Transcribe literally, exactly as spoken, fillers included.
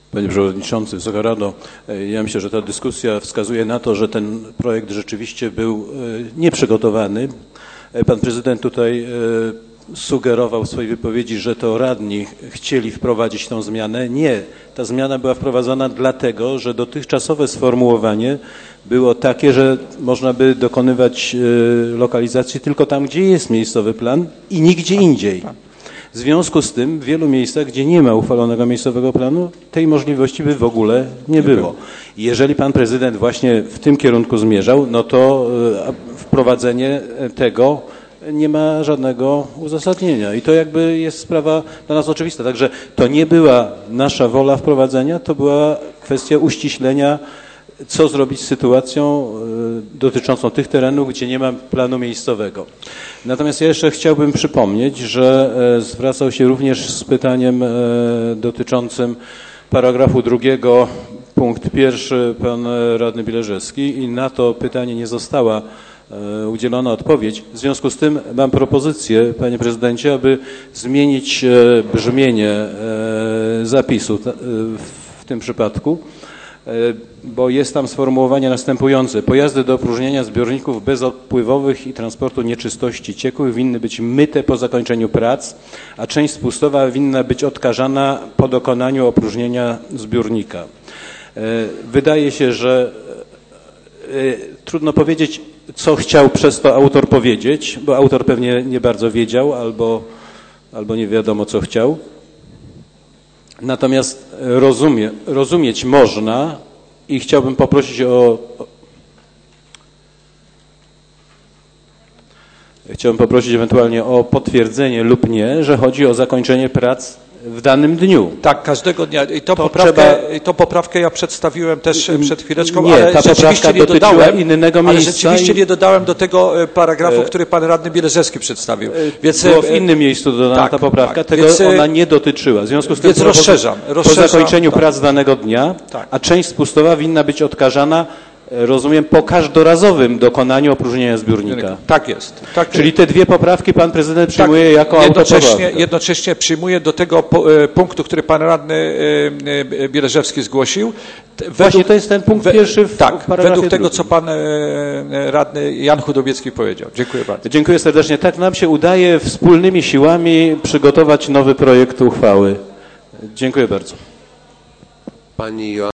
Panie Przewodniczący, Wysoka Rado, ja myślę, że ta dyskusja wskazuje na to, że ten projekt rzeczywiście był nieprzygotowany. Pan prezydent tutaj sugerował w swojej wypowiedzi, że to radni chcieli wprowadzić tę zmianę. Nie, ta zmiana była wprowadzona dlatego, że dotychczasowe sformułowanie było takie, że można by dokonywać lokalizacji tylko tam, gdzie jest miejscowy plan i nigdzie indziej. W związku z tym w wielu miejscach, gdzie nie ma uchwalonego miejscowego planu, tej możliwości by w ogóle nie było. Jeżeli pan prezydent właśnie w tym kierunku zmierzał, no to wprowadzenie tego nie ma żadnego uzasadnienia. I to jakby jest sprawa dla nas oczywista. Także to nie była nasza wola wprowadzenia, to była kwestia uściślenia, co zrobić z sytuacją dotyczącą tych terenów, gdzie nie ma planu miejscowego. Natomiast ja jeszcze chciałbym przypomnieć, że zwracał się również z pytaniem dotyczącym paragrafu drugiego, punkt pierwszy, pan radny Bilerzewski i na to pytanie nie została udzielona odpowiedź. W związku z tym mam propozycję, panie prezydencie, aby zmienić brzmienie zapisu w tym przypadku, bo jest tam sformułowanie następujące. Pojazdy do opróżniania zbiorników bezodpływowych i transportu nieczystości ciekłych winny być myte po zakończeniu prac, a część spustowa winna być odkażana po dokonaniu opróżnienia zbiornika. Wydaje się, że trudno powiedzieć, co chciał przez to autor powiedzieć, bo autor pewnie nie bardzo wiedział albo, albo nie wiadomo, co chciał. Natomiast rozumie, rozumieć można i chciałbym poprosić o, o chciałbym poprosić ewentualnie o potwierdzenie lub nie, że chodzi o zakończenie prac w danym dniu. Tak, każdego dnia. I to, to poprawkę, trzeba... i to poprawkę ja przedstawiłem też przed chwileczką, nie, ale ta rzeczywiście nie dodałem, innego ale miejsca rzeczywiście i... nie dodałem do tego paragrafu, który pan radny Bielerzewski przedstawił. Więc było w innym miejscu dodana tak, ta poprawka, tak, tego więc, ona nie dotyczyła. W związku z tym więc rozszerzam, rozszerzam. Po zakończeniu tak. prac danego dnia, tak. a część spustowa winna być odkażana, rozumiem, po każdorazowo dokonaniu opróżnienia zbiornika. Tak jest. Tak Czyli te dwie poprawki pan prezydent przyjmuje tak, jako jednocześnie, jednocześnie przyjmuje do tego punktu, który pan radny Bielerzewski zgłosił. Właśnie według, to jest ten punkt we, pierwszy w Tak, w według tego, drugim. co pan radny Jan Chudobiecki powiedział. Dziękuję bardzo. Dziękuję serdecznie. Tak nam się udaje wspólnymi siłami przygotować nowy projekt uchwały. Dziękuję bardzo. Pani